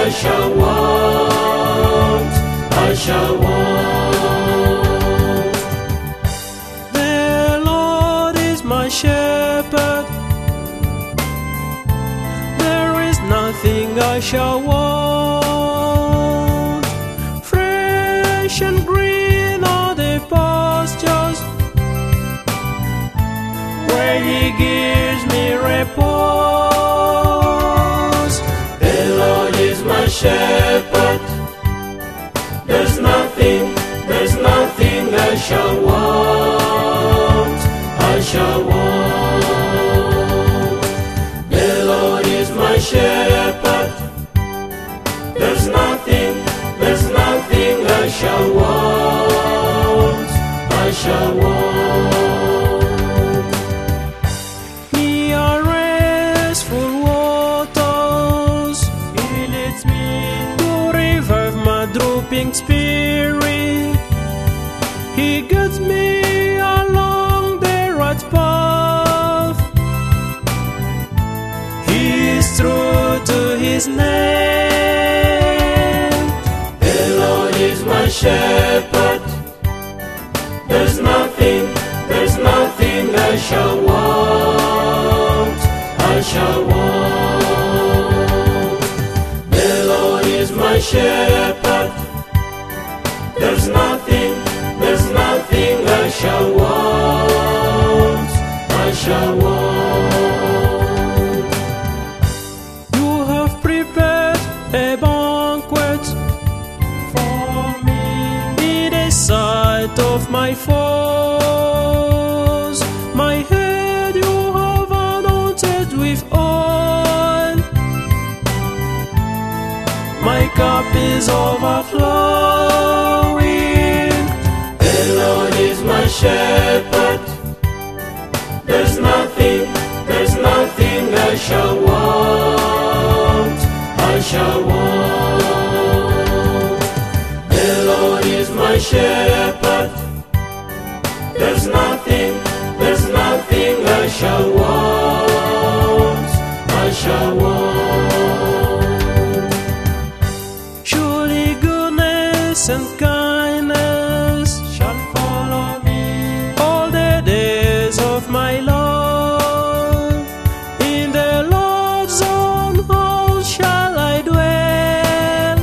I shall want, I shall want. The Lord is my shepherd, there is nothing I shall want. Fresh and green are the pastures, where He gives me repose. The Lord is my shepherd, there's nothing I shall want, I shall want. The Lord is my shepherd, there's nothing I shall want, I shall want. Near restful waters, He leads me to revive my drooping spirit. He guides me along the right path. He is true to His name. The Lord is my shepherd, there's nothing I shall want, I shall want. The Lord is my shepherd, there's nothing I shall want, I shall want. You have prepared a banquet for me in the sight of my foes. My head you have anointed with oil, my cup is overflowing. The Lord is my shepherd, there's nothing I shall want, I shall want. The Lord is my shepherd, there's nothing I shall want, I shall want. Surely goodness and kindness shall follow me all the days of my life. In the Lord's own house shall I dwell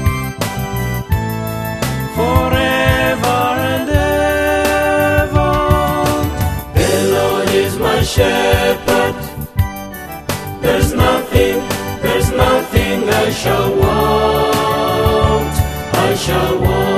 forever and ever. The Lord is my shepherd, there's nothing I shall want, I shall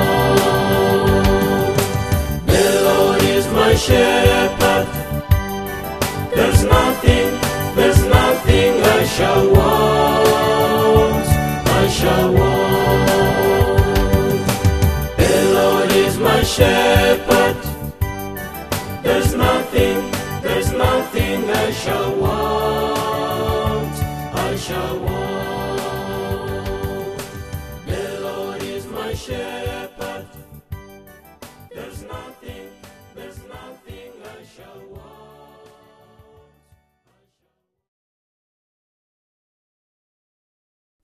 want. The Lord is my shepherd, there's nothing I shall want, I shall want. The Lord is my shepherd, there's nothing I shall want, I shall want. The Lord is my shepherd, there's nothing